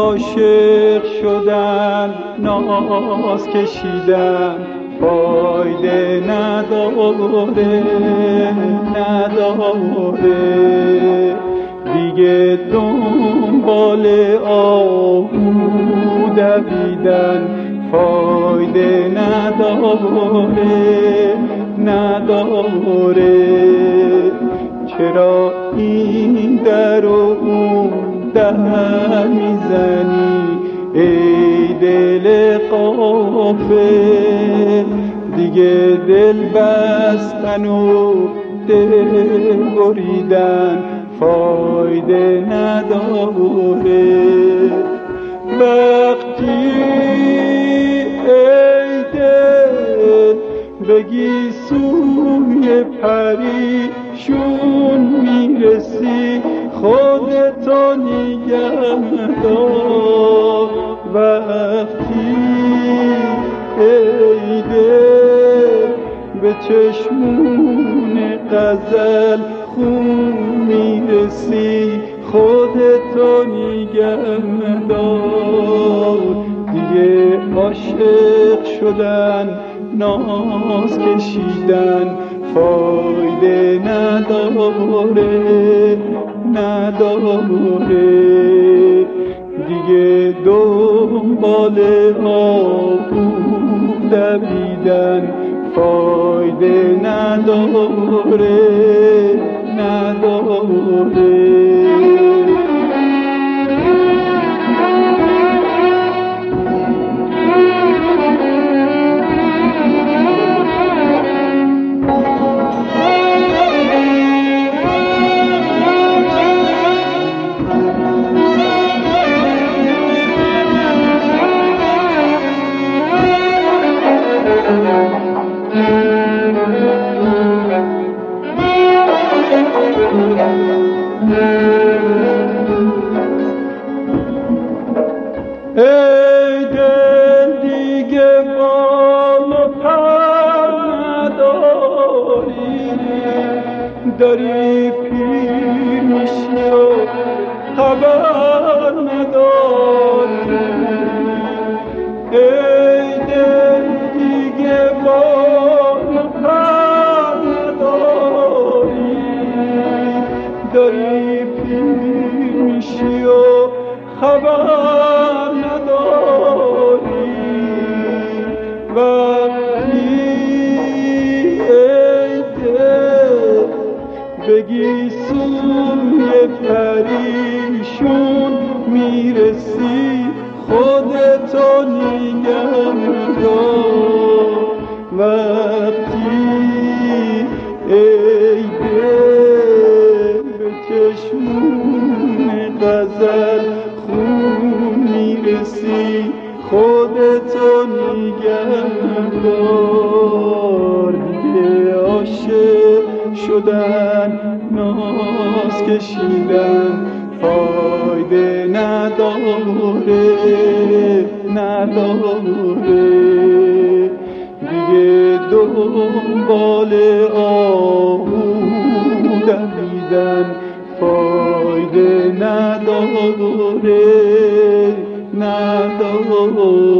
عاشق شدن ناز کشیدن فایده نداره دیگه دنبال آهو دویدن فایده نداره چرا این در و اون در میزنی ای دل غافل دیگه دل بستن و دل بریدن فایده نداره وقتی ای دل بگی سوی پریشون میرسی خودتو نگه دار وقتی ای دل به چشمون غزل خون میرسی خودتو نگه دار دیگه عاشق شدن ناز کشیدن فایده نداره دیگه دنبال آهو دویدن فایده نداره ای دل دیگه بال و پر نداری داری پیر میشی و خبر نداری ای دل دیگه بال و پر نداری داری پیر میشی و خبر نداری وقتی ای دل بگی سوی پریشون میرسی خودتو نگه دار وقتی ای دل به چشمون غزل میرسی خودتو نگه دار دیگه عاشق شدن ناز کشیدن فایده نداره دیگه دنبال آهو دویدن فایده نداره